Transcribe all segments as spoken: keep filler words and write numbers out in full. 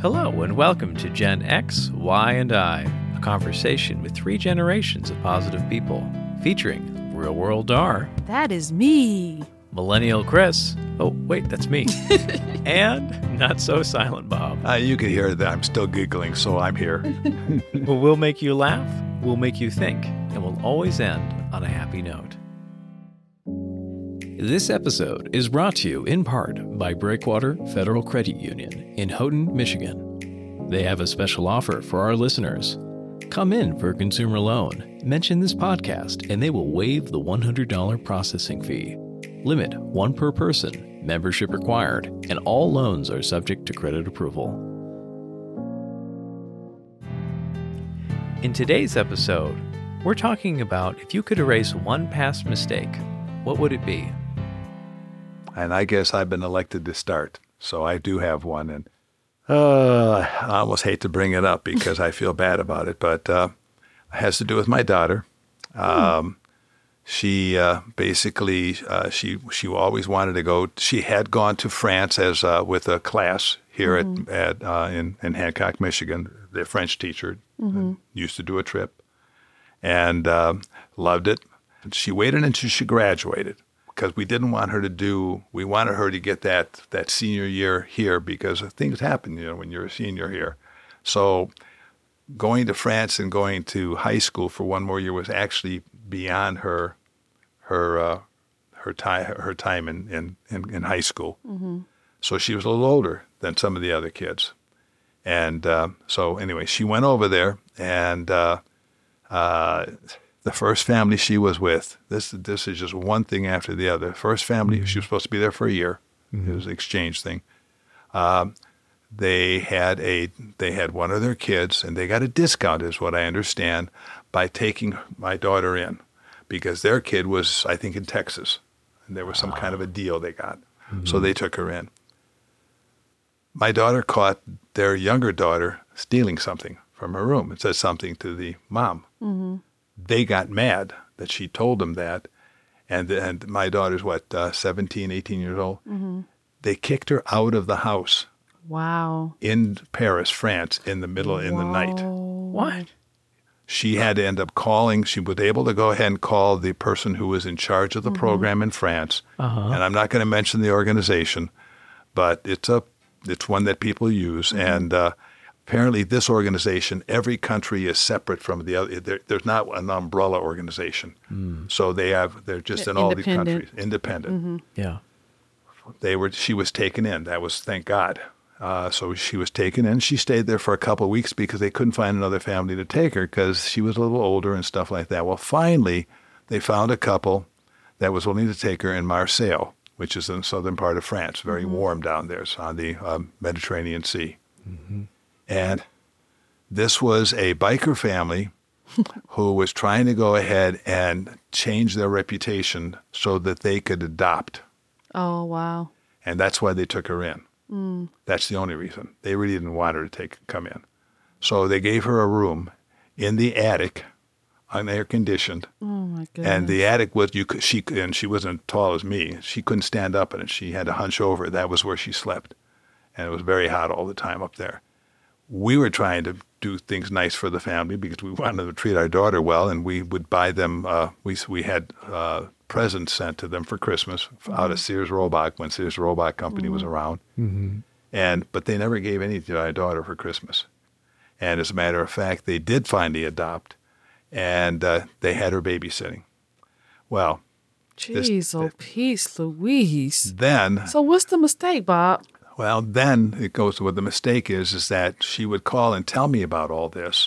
Hello and welcome to Gen X, Y, and I, a conversation with three generations of positive people, featuring Real World Dar. That is me. Millennial Chris. Oh, wait, that's me. And Not So Silent Bob. Uh, you can hear that I'm still giggling, so I'm here. Well, we'll make you laugh, we'll make you think, and we'll always end on a happy note. This episode is brought to you in part by Breakwater Federal Credit Union in Houghton, Michigan. They have a special offer for our listeners. Come in for a consumer loan, mention this podcast, and they will waive the one hundred dollars processing fee. Limit one per person, membership required, and all loans are subject to credit approval. In today's episode, we're talking about if you could erase one past mistake, what would it be? And I guess I've been elected to start, so I do have one. And uh, I almost hate to bring it up because I feel bad about it, but uh, it has to do with my daughter. Um, she uh, basically, uh, she she always wanted to go. She had gone to France as uh, with a class here mm-hmm. at, at uh, in, in Hancock, Michigan. The French teacher mm-hmm. used to do a trip and uh, loved it. She waited until she graduated, because we didn't want her to do, we wanted her to get that that senior year here because things happen, you know, when you're a senior here. So going to France and going to high school for one more year was actually beyond her her uh, her time her time in in, in, in high school. Mm-hmm. So she was a little older than some of the other kids, and uh, so anyway, she went over there and. Uh, uh, The first family she was with, this this is just one thing after the other. First family, mm-hmm. she was supposed to be there for a year. Mm-hmm. It was an exchange thing. Um, they had a they had one of their kids, and they got a discount, is what I understand, by taking my daughter in, because their kid was, I think, in Texas, and there was some wow. kind of a deal they got. Mm-hmm. So they took her in. My daughter caught their younger daughter stealing something from her room. It said something to the mom. Mm-hmm. They got mad that she told them that, and and my daughter's, what, uh, seventeen, eighteen years old? Mm-hmm. They kicked her out of the house. Wow. In Paris, France, in the middle, in the night. What? She had to end up calling. She was able to go ahead and call the person who was in charge of the mm-hmm. program in France. Uh-huh. And I'm not going to mention the organization, but it's a it's one that people use. Mm-hmm. And uh, apparently, this organization, every country is separate from the other. There, there's not an umbrella organization. Mm. So they have, they're just in all these countries, independent. Mm-hmm. Yeah. They were, she was taken in. That was, thank God. Uh, so she was taken in. She stayed there for a couple of weeks because they couldn't find another family to take her because she was a little older and stuff like that. Well, finally, they found a couple that was willing to take her in Marseille, which is in the southern part of France. Very mm-hmm. warm down there. It's on the um, Mediterranean Sea. Mm-hmm. And this was a biker family who was trying to go ahead and change their reputation so that they could adopt. Oh, wow. And that's why they took her in. Mm. That's the only reason. They really didn't want her to take come in. So they gave her a room in the attic, unair conditioned. Oh, my goodness. And the attic was, you could, she, and she wasn't tall as me. She couldn't stand up in it. She had to hunch over. That was where she slept. And it was very hot all the time up there. We were trying to do things nice for the family because we wanted to treat our daughter well, and we would buy them. Uh, we we had uh, presents sent to them for Christmas mm-hmm. out of Sears Roebuck when Sears Roebuck Company mm-hmm. was around, mm-hmm. and but they never gave any to our daughter for Christmas. And as a matter of fact, they did finally adopt, and uh, they had her babysitting. Well, jeez, this, oh, peace, Louise. Then, so what's the mistake, Bob? Well, then it goes to what the mistake is, is that she would call and tell me about all this.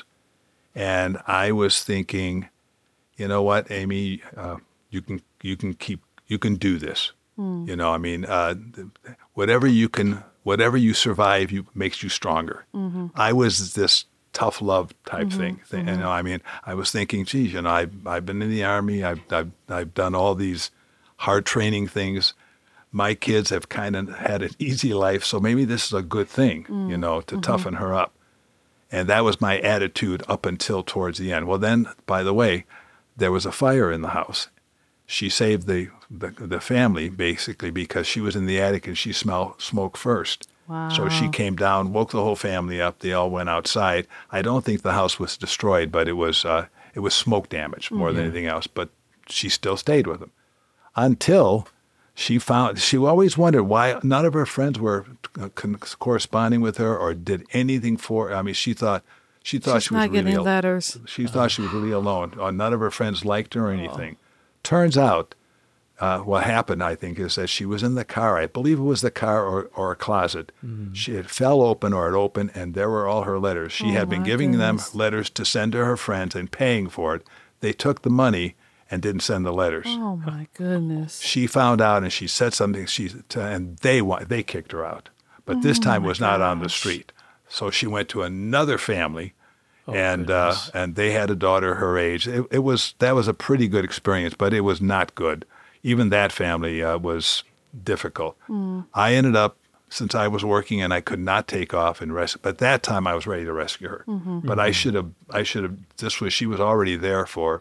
And I was thinking, you know what, Amy, uh, you can you can keep, you can do this. Mm. You know, I mean, uh, whatever you can, whatever you survive, you makes you stronger. Mm-hmm. I was this tough love type mm-hmm. thing. thing. Mm-hmm. You know, I mean, I was thinking, geez, you know, I've, I've been in the Army. I've, I've, I've done all these hard training things. My kids have kind of had an easy life, so maybe this is a good thing, mm. you know, to mm-hmm. toughen her up. And that was my attitude up until towards the end. Well, then, by the way, there was a fire in the house. She saved the the, the family, basically, because she was in the attic and she smelled smoke first. Wow. So she came down, woke the whole family up. They all went outside. I don't think the house was destroyed, but it was uh, it was smoke damage more than anything else. But she still stayed with them until she found. She always wondered why none of her friends were con- corresponding with her or did anything for her. I mean, she thought she thought She's she was not really getting al- letters. She thought she was really alone. Or none of her friends liked her or anything. Turns out. Uh, what happened, I think, is that she was in the car. I believe it was the car or, or a closet. Mm. She had fell open or it opened, and there were all her letters. She oh had been giving goodness. them letters to send to her friends and paying for it. They took the money and didn't send the letters. Oh, my goodness. She found out, and she said something. She and they they kicked her out. But this time oh was not gosh. on the street. So she went to another family. Oh, and uh, and they had a daughter her age. It, it was that was a pretty good experience, but it was not good. Even that family uh, was difficult. Mm. I ended up, since I was working and I could not take off and rescue, but that time I was ready to rescue her. Mm-hmm. But mm-hmm. I should have, I should have, this was, she was already there for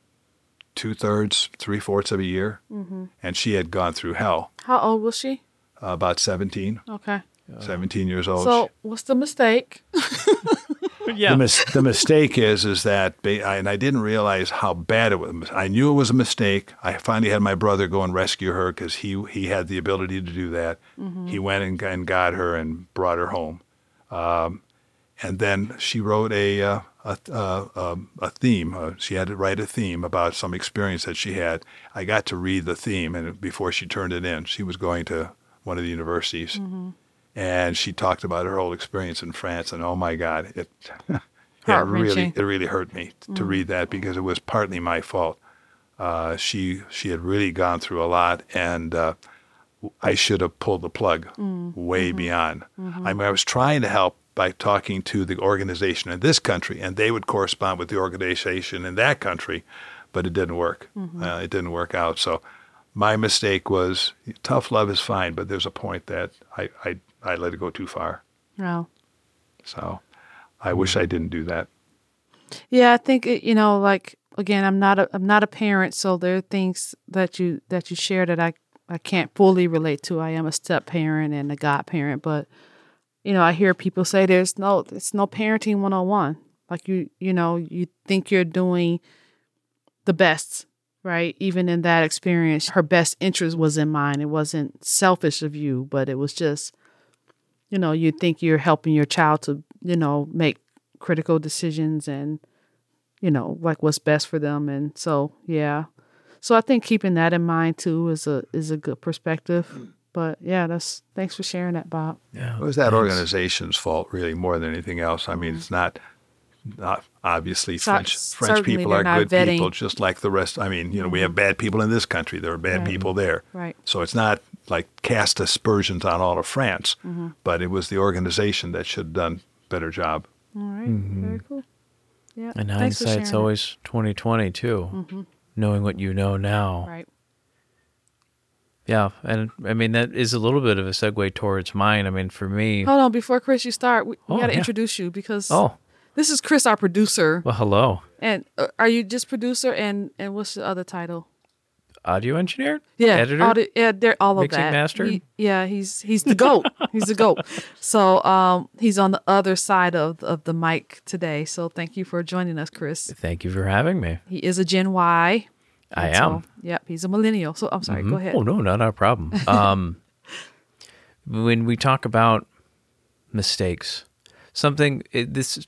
two thirds, three fourths of a year. Mm-hmm. And she had gone through hell. How old was she? Uh, about seventeen. Okay. seventeen years old. So what's the mistake? Yeah. The, mis- the mistake is, is that, ba- I, and I didn't realize how bad it was. I knew it was a mistake. I finally had my brother go and rescue her because he he had the ability to do that. Mm-hmm. He went and, and got her and brought her home. Um, and then she wrote a uh, a, a, a theme. Uh, she had to write a theme about some experience that she had. I got to read the theme, and before she turned it in, she was going to one of the universities. Mm-hmm. And she talked about her whole experience in France, and oh my God, it it really it really hurt me to mm. read that because it was partly my fault. Uh, she she had really gone through a lot, and uh, I should have pulled the plug mm. way mm-hmm. beyond. Mm-hmm. I mean, I was trying to help by talking to the organization in this country, and they would correspond with the organization in that country, but it didn't work. Mm-hmm. Uh, it didn't work out. So my mistake was tough love is fine, but there's a point that I. I I let it go too far. Wow. So I wish I didn't do that. Yeah, I think, it, you know, like, again, I'm not a, I'm not a parent, so there are things that you that you share that I, I can't fully relate to. I am a step parent and a godparent, but, you know, I hear people say there's no, it's no parenting one oh one. Like, you, you know, you think you're doing the best, right? Even in that experience, her best interest was in mind. It wasn't selfish of you, but it was just, you know, you think you're helping your child to, you know, make critical decisions and, you know, like what's best for them. And so, yeah. So I think keeping that in mind too is a is a good perspective. But yeah, that's thanks for sharing that, Bob. Yeah, it was that thanks. Organization's fault, really, more than anything else. I mean, mm-hmm. it's not, not obviously so, French French people are good vetting. people, just like the rest. I mean, you know, mm-hmm. we have bad people in this country. There are bad right. people there. Right. So it's not like cast aspersions on all of France, mm-hmm. but it was the organization that should have done a better job. All right, mm-hmm. very cool. Yeah, and hindsight's always twenty twenty too. Mm-hmm. Knowing what you know now, right? Yeah, and I mean that is a little bit of a segue towards mine. I mean, for me, hold on before Chris, you start. We, we oh, got to yeah. introduce you because oh, this is Chris, our producer. Well, hello. And uh, are you just producer and and what's the other title? Audio engineer? Yeah, editor? Audio, yeah, they're all of Mixing that. master? He, yeah, he's he's the GOAT. He's the GOAT. So um, he's on the other side of of the mic today. So thank you for joining us, Chris. Thank you for having me. He is a Gen Y. I am. So, yep, he's a millennial. So I'm sorry. Mm-hmm. Go ahead. Oh no, not a problem. Um, when we talk about mistakes, something it, this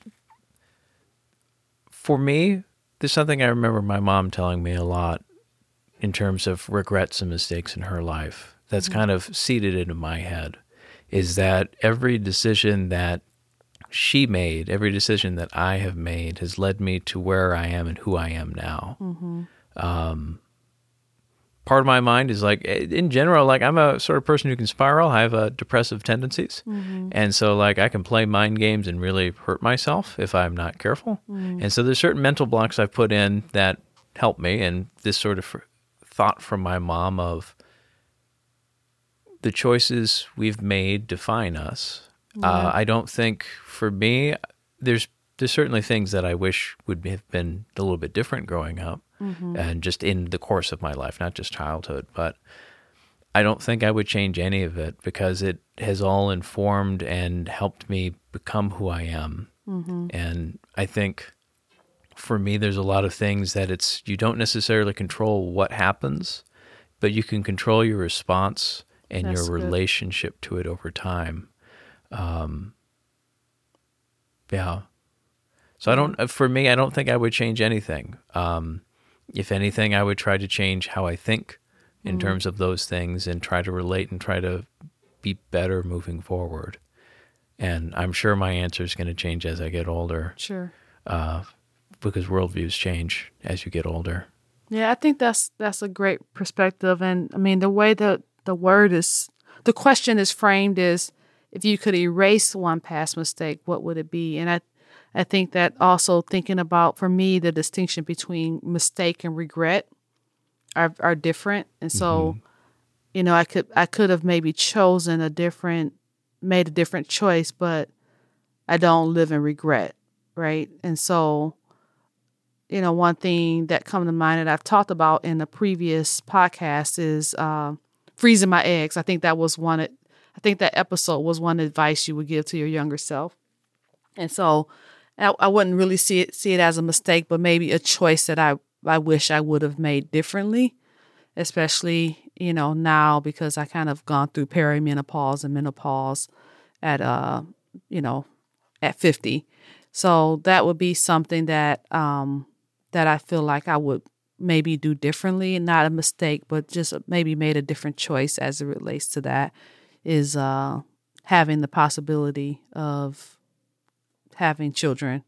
for me, there's something I remember my mom telling me a lot. In terms of regrets and mistakes in her life, that's mm-hmm. kind of seated into my head, is that every decision that she made, every decision that I have made has led me to where I am and who I am now. Mm-hmm. Um, part of my mind is like, in general, like I'm a sort of person who can spiral. I have uh, depressive tendencies. Mm-hmm. And so like I can play mind games and really hurt myself if I'm not careful. Mm-hmm. And so there's certain mental blocks I've put in that help me, and this sort of thought from my mom of the choices we've made define us. Yeah. Uh, I don't think for me, there's there's certainly things that I wish would have been a little bit different growing up mm-hmm. and just in the course of my life, not just childhood. But I don't think I would change any of it because it has all informed and helped me become who I am. Mm-hmm. And I think for me, there's a lot of things that it's, you don't necessarily control what happens, but you can control your response and That's your good. relationship to it over time. Um, yeah. So I don't, for me, I don't think I would change anything. Um, if anything, I would try to change how I think in mm-hmm. terms of those things and try to relate and try to be better moving forward. And I'm sure my answer is going to change as I get older. Sure. Uh, because worldviews change as you get older. Yeah, I think that's that's a great perspective. And I mean, the way that the word is, the question is framed is, if you could erase one past mistake, what would it be? And I, I think that also thinking about, for me, the distinction between mistake and regret are are different. And so, mm-hmm. you know, I could I could have maybe chosen a different, made a different choice, but I don't live in regret, right? And so, you know, one thing that comes to mind that I've talked about in a previous podcast is uh, freezing my eggs. I think that was one. I think that episode was one advice you would give to your younger self. And so, I, I wouldn't really see it see it as a mistake, but maybe a choice that I I wish I would have made differently, especially you know now because I kind of gone through perimenopause and menopause at uh you know at fifty. So that would be something that um. that I feel like I would maybe do differently, not a mistake, but just maybe made a different choice as it relates to that, is uh, having the possibility of having children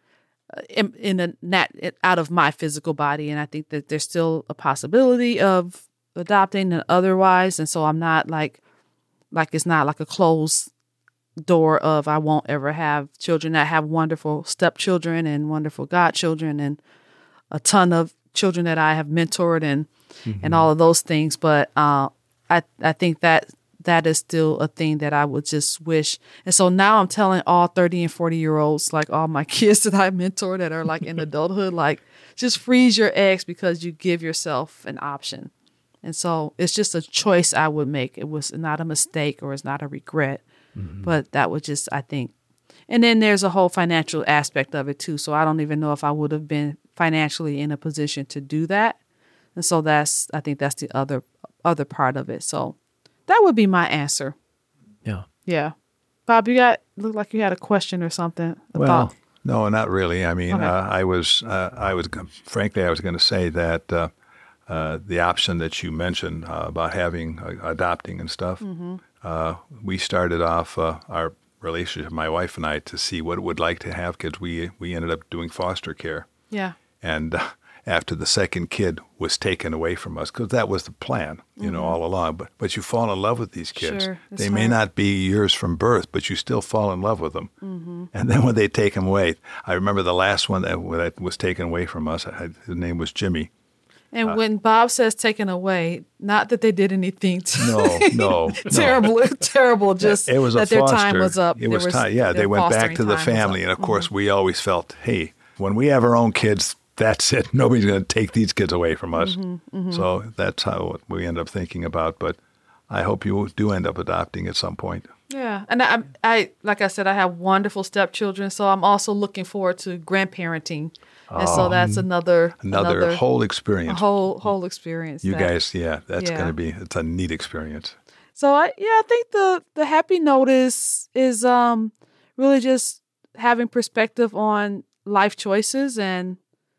in, in a not out of my physical body. And I think that there's still a possibility of adopting and otherwise. And so I'm not like, like it's not like a closed door of I won't ever have children. I have wonderful stepchildren and wonderful godchildren and a ton of children that I have mentored and mm-hmm. and all of those things. But uh, I I think that that is still a thing that I would just wish. And so now I'm telling all thirty and forty year olds, like all my kids that I mentor that are like in adulthood, like just freeze your eggs because you give yourself an option. And so it's just a choice I would make. It was not a mistake or it's not a regret, mm-hmm. but that would just, I think. And then there's a whole financial aspect of it too. So I don't even know if I would have been financially in a position to do that. And so that's, I think that's the other, other part of it. So that would be my answer. Yeah. Yeah. Bob, you got, looked like you had a question or something. Well, thought. no, not really. I mean, Okay. uh, I was, uh, I was, frankly, I was going to say that uh, uh, the option that you mentioned uh, about having, uh, adopting and stuff, mm-hmm. uh, we started off uh, our relationship, my wife and I, to see what it would like to have kids. We, we ended up doing foster care. Yeah. And uh, after the second kid was taken away from us, because that was the plan, you mm-hmm. know, all along. But but you fall in love with these kids. Sure, they hard. may not be yours from birth, but you still fall in love with them. Mm-hmm. And then when they take them away, I remember the last one that, that was taken away from us, I, his name was Jimmy. And uh, when Bob says taken away, not that they did anything to no, no, terrible, no. terrible, just it was that a their foster. time was up. It was, was time, yeah, they went back to the family. And of course, mm-hmm. we always felt, hey, when we have our own kids, that's it. Nobody's going to take these kids away from us. Mm-hmm, mm-hmm. So that's how we end up thinking about. But I hope you do end up adopting at some point. Yeah. And I, I like I said, I have wonderful stepchildren. So I'm also looking forward to grandparenting. And oh, so that's another, another another whole experience. A whole whole experience. You that, guys, yeah, that's yeah. going to be, it's a neat experience. So I, yeah, I think the, the happy note is, is um, really just having perspective on life choices and,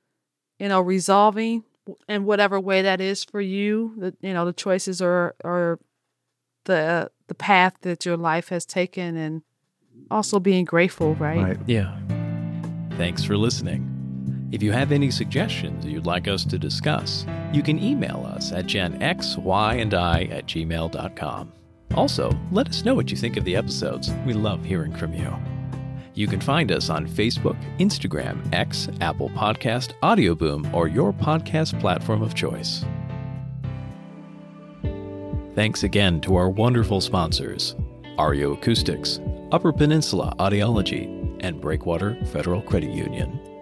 you know, resolving in whatever way that is for you. The, you know, the choices are, are the, the path that your life has taken, and also being grateful, right? Right. Yeah. Thanks for listening. If you have any suggestions you'd like us to discuss, you can email us at genxyandi at gmail dot com. Also, let us know what you think of the episodes. We love hearing from you. You can find us on Facebook, Instagram, X, Apple Podcast, Audio Boom, or your podcast platform of choice. Thanks again to our wonderful sponsors, Ario Acoustics, Upper Peninsula Audiology, and Breakwater Federal Credit Union.